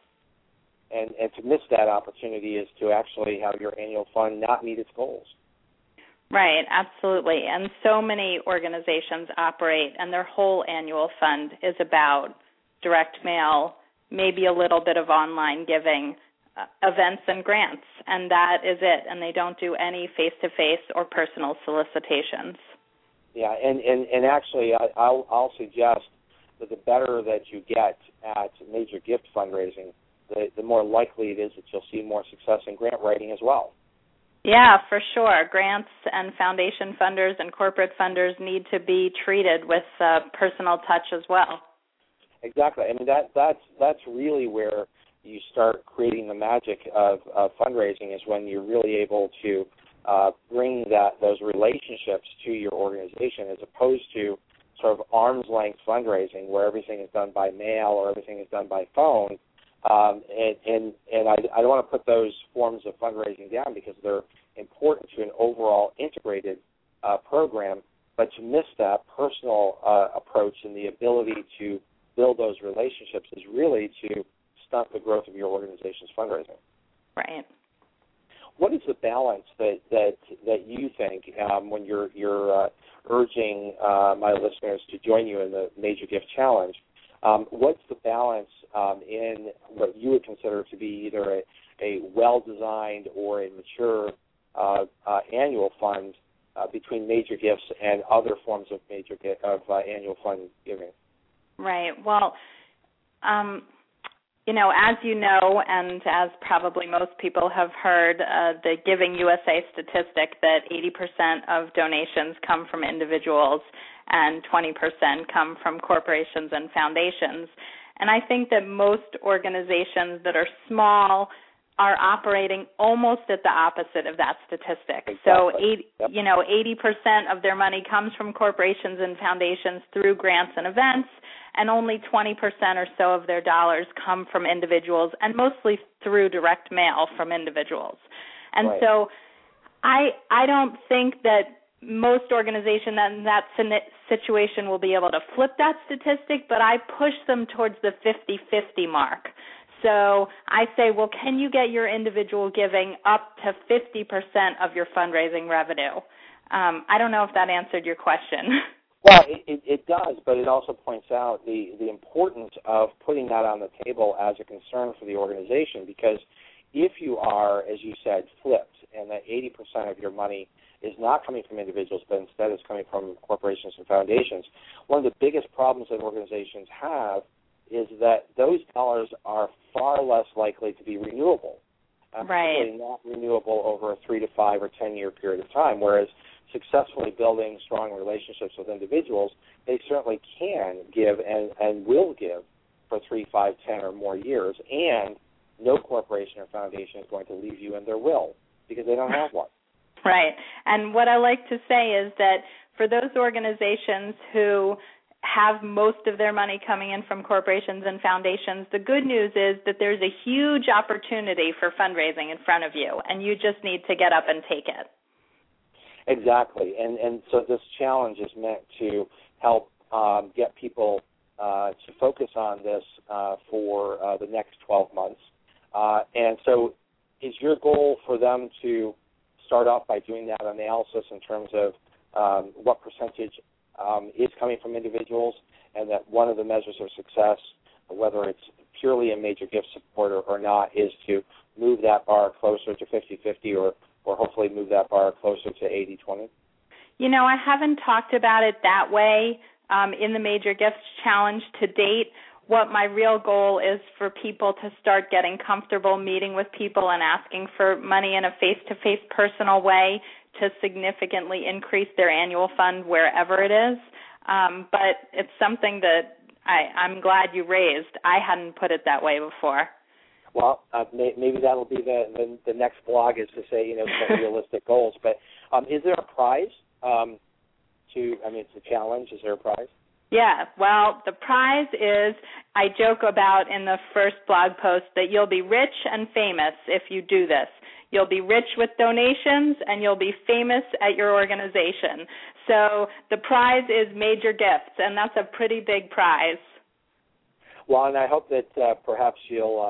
And, and to miss that opportunity is to actually have your annual fund not meet its goals. Right, absolutely. And so many organizations operate, and their whole annual fund is about direct mail, maybe a little bit of online giving, uh, events and grants, and that is it. And they don't do any face-to-face or personal solicitations. Yeah, and, and, and actually I, I'll, I'll suggest that the better that you get at major gift fundraising, the, the more likely it is that you'll see more success in grant writing as well. Yeah, for sure. Grants and foundation funders and corporate funders need to be treated with uh, personal touch as well. Exactly. I mean, that that's that's really where you start creating the magic of, of fundraising, is when you're really able to uh, bring that those relationships to your organization, as opposed to sort of arm's length fundraising where everything is done by mail or everything is done by phone. Um, and and, and I, I don't want to put those forms of fundraising down because they're important to an overall integrated uh, program, but to miss that personal uh, approach and the ability to build those relationships is really to stunt the growth of your organization's fundraising. Right. What is the balance that that, that you think um, when you're you're uh, urging uh, my listeners to join you in the Major Gift Challenge? Um, what's the balance um, in what you would consider to be either a, a well-designed or a mature uh, uh, annual fund uh, between major gifts and other forms of major of uh, annual fund giving? Right. Well, um, you know, as you know, and as probably most people have heard, uh, the Giving U S A statistic that eighty percent of donations come from individuals and twenty percent come from corporations and foundations. And I think that most organizations that are small are operating almost at the opposite of that statistic. Exactly. So, eight, yep. you know, eighty percent of their money comes from corporations and foundations through grants and events, and only twenty percent or so of their dollars come from individuals, and mostly through direct mail from individuals. And right. so I I don't think that most organizations in that situation will be able to flip that statistic, but I push them towards the fifty-fifty mark. So I say, well, can you get your individual giving up to fifty percent of your fundraising revenue? Um, I don't know if that answered your question. Well, it, it, it does, but it also points out the, the importance of putting that on the table as a concern for the organization, because if you are, as you said, flipped, and that eighty percent of your money is not coming from individuals, but instead it's coming from corporations and foundations, one of the biggest problems that organizations have is that those dollars are far less likely to be renewable. Absolutely right. not renewable over a three to five or ten year period of time, whereas successfully building strong relationships with individuals, they certainly can give and, and will give for three, five, ten or more years, and no corporation or foundation is going to leave you in their will because they don't have one. Right. And what I like to say is that for those organizations who have most of their money coming in from corporations and foundations, the good news is that there's a huge opportunity for fundraising in front of you, and you just need to get up and take it. Exactly. And and so this challenge is meant to help um, get people uh, to focus on this uh, for uh, the next twelve months. Uh, and so is your goal for them to start off by doing that analysis in terms of um, what percentage um, is coming from individuals, and that one of the measures of success, whether it's purely a major gift supporter or not, is to move that bar closer to fifty-fifty or, or hopefully move that bar closer to eighty twenty? You know, I haven't talked about it that way um, in the Major Gifts Challenge to date. What my real goal is for people to start getting comfortable meeting with people and asking for money in a face-to-face personal way to significantly increase their annual fund wherever it is. Um, but it's something that I, I'm glad you raised. I hadn't put it that way before. Well, uh, may, maybe that'll be the, the the next blog, is to say, you know, set realistic goals. But um, is there a prize um, to, I mean, it's a challenge. Is there a prize? Yeah, well, the prize is, I joke about in the first blog post, that you'll be rich and famous if you do this. You'll be rich with donations, and you'll be famous at your organization. So the prize is major gifts, and that's a pretty big prize. Well, and I hope that uh, perhaps you'll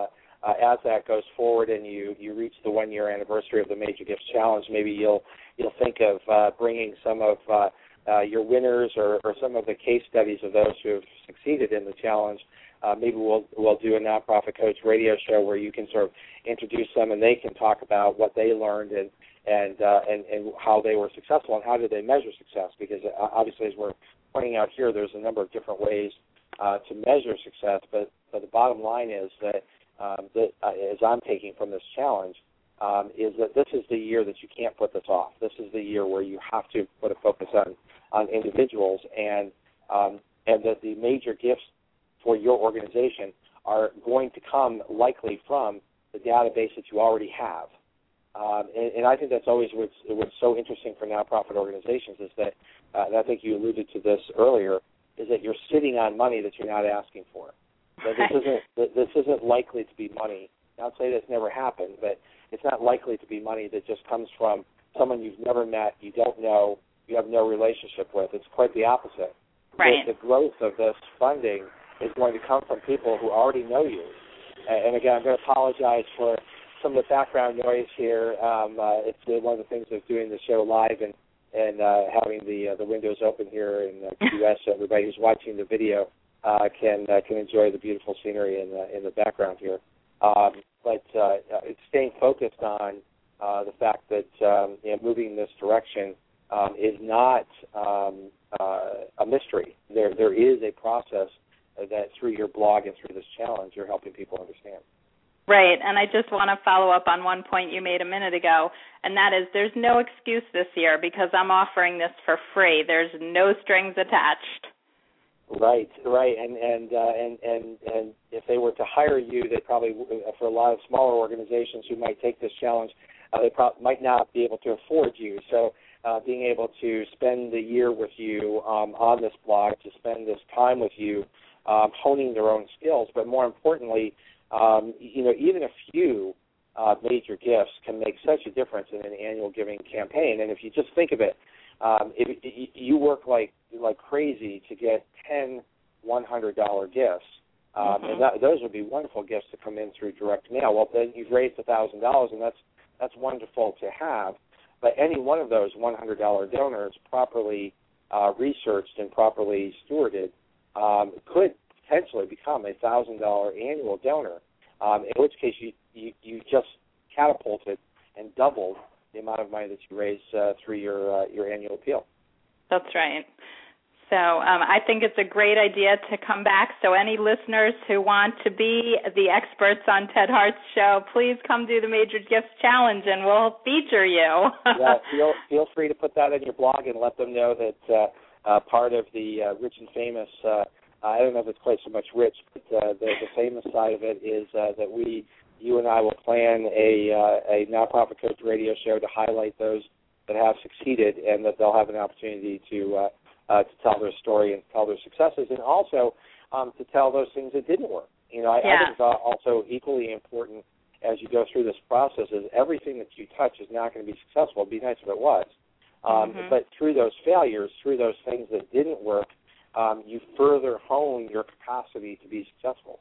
uh, as that goes forward and you, you reach the one-year anniversary of the Major Gifts Challenge, maybe you'll you'll think of uh, bringing some of uh, uh, your winners or, or some of the case studies of those who have succeeded in the challenge. Uh, maybe we'll we'll do a Nonprofit Coach radio show where you can sort of introduce them and they can talk about what they learned and and uh, and, and how they were successful and how did they measure success. Because uh, obviously, as we're pointing out here, there's a number of different ways uh, to measure success. But, but the bottom line is that, um, that uh, as I'm taking from this challenge, um, is that this is the year that you can't put this off. This is the year where you have to put a focus on on individuals and um, and that the major gifts for your organization are going to come likely from the database that you already have. Um, and, and I think that's always what's, what's so interesting for nonprofit organizations is that, uh, and I think you alluded to this earlier, is that you're sitting on money that you're not asking for. That this isn't this isn't likely to be money. Not say that's never happened, but it's not likely to be money that just comes from someone you've never met, you don't know, you have no relationship with. It's quite the opposite. Right. The, the growth of this funding is going to come from people who already know you. And again, I'm going to apologize for some of the background noise here. Um, uh, it's one of the things of doing the show live and and uh, having the uh, the windows open here in the U S So everybody who's watching the video uh, can uh, can enjoy the beautiful scenery in the in the background here. Um, but uh, it's staying focused on uh, the fact that um, you know, moving in this direction um, is not um, uh, a mystery. There there is a process that through your blog and through this challenge you're helping people understand. Right, and I just want to follow up on one point you made a minute ago, and that is there's no excuse this year because I'm offering this for free. There's no strings attached. Right, right, and and uh, and and and if they were to hire you, they probably, for a lot of smaller organizations who might take this challenge, uh, they pro- might not be able to afford you. So uh, being able to spend the year with you um, on this blog, to spend this time with you, um, honing their own skills, but more importantly, um, you know, even a few uh, major gifts can make such a difference in an annual giving campaign. And if you just think of it, um, if, if you work like like crazy to get ten one hundred dollar gifts, um, mm-hmm. and that, those would be wonderful gifts to come in through direct mail. Well, then you've raised one thousand dollars, and that's that's wonderful to have. But any one of those one hundred dollar donors, properly uh, researched and properly stewarded, um, could potentially become a one thousand dollar annual donor, um, in which case you, you, you just catapulted and doubled the amount of money that you raise uh, through your uh, your annual appeal. That's right. So um, I think it's a great idea to come back. So any listeners who want to be the experts on Ted Hart's show, please come do the Major Gifts Challenge, and we'll feature you. Yeah, feel feel free to put that in your blog and let them know that uh, uh, part of the uh, Rich and Famous. Uh, I don't know if it's quite so much rich, but uh, the, the famous side of it is uh, that we, you and I, will plan a uh, a Nonprofit Coach radio show to highlight those that have succeeded, and that they'll have an opportunity to uh, uh, to tell their story and tell their successes, and also um, to tell those things that didn't work. You know, I, yeah. I think it's also equally important as you go through this process is everything that you touch is not going to be successful. It'd be nice if it was, um, mm-hmm. but through those failures, through those things that didn't work, Um, you further hone your capacity to be successful.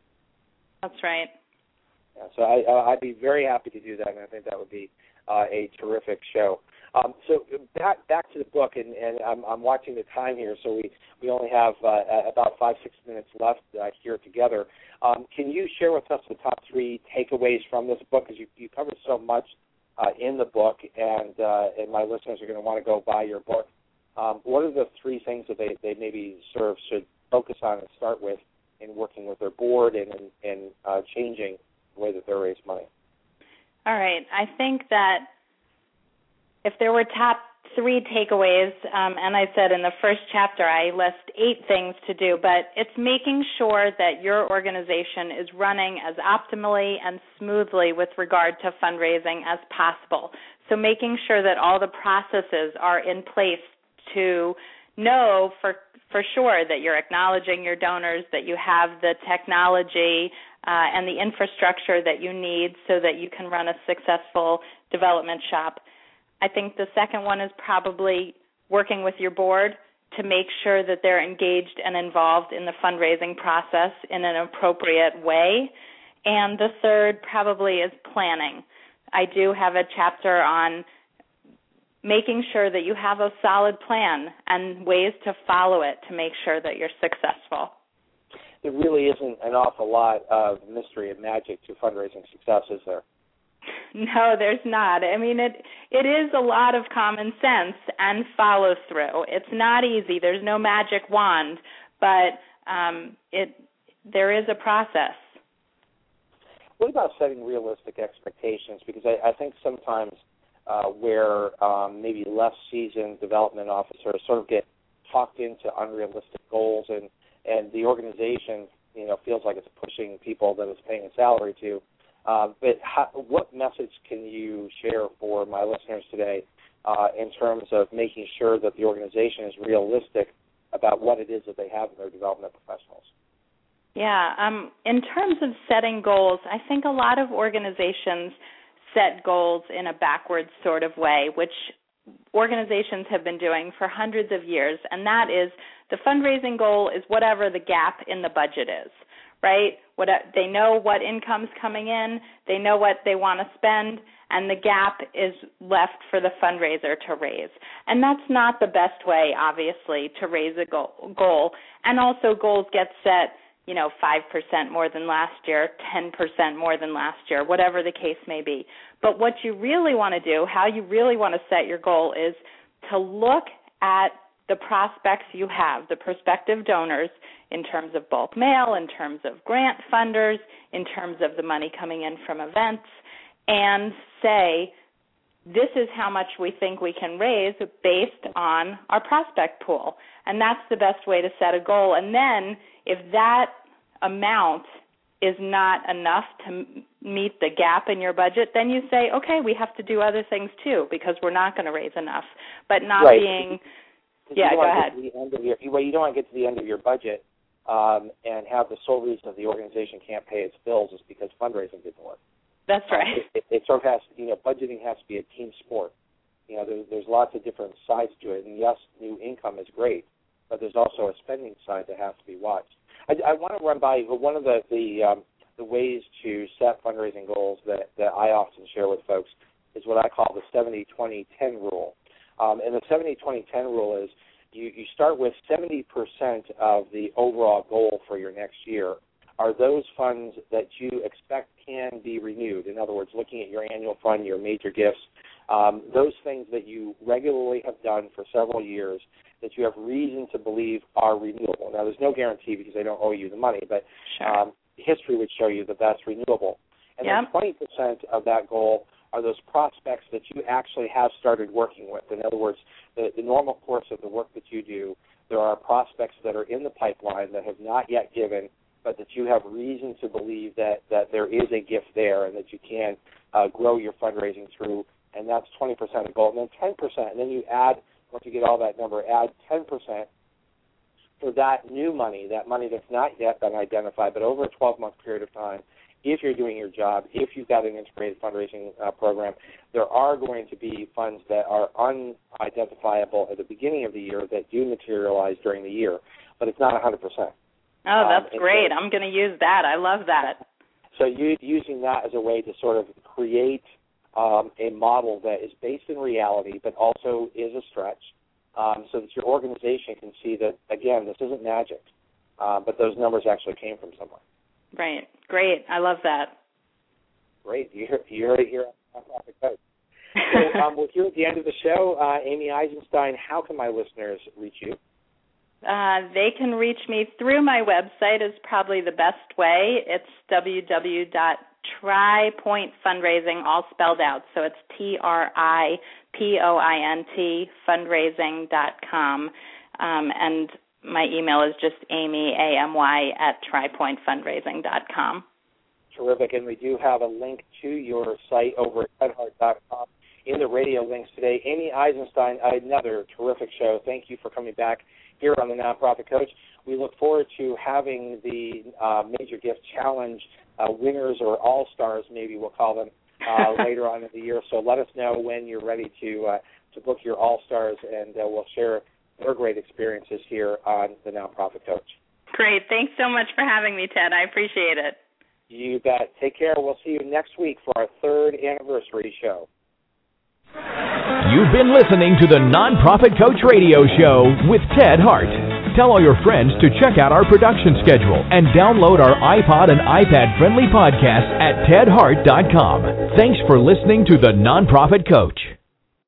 That's right. Yeah, so I, I'd be very happy to do that, and I think that would be uh, a terrific show. Um, so back back to the book, and, and I'm, I'm watching the time here, so we, we only have uh, about five, six minutes left uh, here together. Um, can you share with us the top three takeaways from this book? Because you, you covered so much uh, in the book, and, uh, and my listeners are going to want to go buy your book. Um, what are the three things that they, they maybe sort of should focus on and start with in working with their board and in and, uh, changing the way that they raise money? All right. I think that if there were top three takeaways, um, and I said in the first chapter I list eight things to do, but it's making sure that your organization is running as optimally and smoothly with regard to fundraising as possible. So making sure that all the processes are in place to know for for sure that you're acknowledging your donors, that you have the technology uh, and the infrastructure that you need so that you can run a successful development shop. I think the second one is probably working with your board to make sure that they're engaged and involved in the fundraising process in an appropriate way. And the third probably is planning. I do have a chapter on making sure that you have a solid plan and ways to follow it to make sure that you're successful. There really isn't an awful lot of mystery and magic to fundraising success, is there? No, there's not. I mean, it it is a lot of common sense and follow through. It's not easy. There's no magic wand, but um, it there is a process. What about setting realistic expectations? Because I, I think sometimes uh, where um, maybe less seasoned development officers sort of get talked into unrealistic goals, and, and the organization, you know, feels like it's pushing people that it's paying a salary to. Uh, but how, what message can you share for my listeners today uh, in terms of making sure that the organization is realistic about what it is that they have in their development professionals? Yeah, um, in terms of setting goals, I think a lot of organizations set goals in a backwards sort of way, which organizations have been doing for hundreds of years, and that is the fundraising goal is whatever the gap in the budget is, right? What, they know what income's coming in, they know what they want to spend, and the gap is left for the fundraiser to raise. And that's not the best way, obviously, to raise a goal. goal. And also goals get set, you know, five percent more than last year, ten percent more than last year, whatever the case may be. But what you really want to do, how you really want to set your goal is to look at the prospects you have, the prospective donors, in terms of bulk mail, in terms of grant funders, in terms of the money coming in from events, and say, this is how much we think we can raise based on our prospect pool. And that's the best way to set a goal. And then if that amount is not enough to meet the gap in your budget, then you say, okay, we have to do other things too because we're not going to raise enough. But not right. being, yeah, go ahead. To the end of your, well, you don't want to get to the end of your budget um, and have the sole reason that the organization can't pay its bills is because fundraising didn't work. That's right. Um, it, it, it sort of has, you know, budgeting has to be a team sport. You know, there, there's lots of different sides to it. And yes, new income is great, but there's also a spending side that has to be watched. I, I want to run by you, but one of the the, um, the ways to set fundraising goals that, that I often share with folks is what I call the seventy twenty ten rule. Um, and the seventy twenty ten rule is you, you start with seventy percent of the overall goal for your next year are those funds that you expect can be renewed. In other words, looking at your annual fund, your major gifts, um, those things that you regularly have done for several years that you have reason to believe are renewable. Now, there's no guarantee because they don't owe you the money, but sure. um, history would show you that that's renewable. And yep. then twenty percent of that goal are those prospects that you actually have started working with. In other words, the, the normal course of the work that you do, there are prospects that are in the pipeline that have not yet given, but that you have reason to believe that, that there is a gift there and that you can uh, grow your fundraising through, and that's twenty percent of the goal. And then ten percent, and then you add, once you get all that number, add ten percent for that new money, that money that's not yet been identified, but over a twelve-month period of time, if you're doing your job, if you've got an integrated fundraising uh, program, there are going to be funds that are unidentifiable at the beginning of the year that do materialize during the year, but it's not one hundred percent. Oh, that's um, great. So, I'm going to use that. I love that. So you using that as a way to sort of create um, a model that is based in reality but also is a stretch um, so that your organization can see that, again, this isn't magic, uh, but those numbers actually came from somewhere. Right. Great. I love that. Great. You heard, you heard it here on Nonprofit Coach. So um, we're here at the end of the show. Uh, Amy Eisenstein, how can my listeners reach you? Uh, they can reach me through my website is probably the best way. It's w w w dot tripoint fundraising, all spelled out. So it's T R I P O I N T fundraising dot com. Um, and my email is just Amy, A M Y, at tripoint fundraising dot com. Terrific. And we do have a link to your site over at ted hart dot com in the radio links today. Amy Eisenstein, another terrific show. Thank you for coming back here on the Nonprofit Coach. We look forward to having the uh, Major Gift Challenge uh, winners, or all-stars, maybe we'll call them, uh, later on in the year. So let us know when you're ready to uh, to book your all-stars, and uh, we'll share their great experiences here on the Nonprofit Coach. Great. Thanks so much for having me, Ted. I appreciate it. You bet. Take care. We'll see you next week for our third anniversary show. You've been listening to the Nonprofit Coach Radio Show with Ted Hart. Tell all your friends to check out our production schedule and download our iPod and iPad-friendly podcast at ted hart dot com. Thanks for listening to the Nonprofit Coach.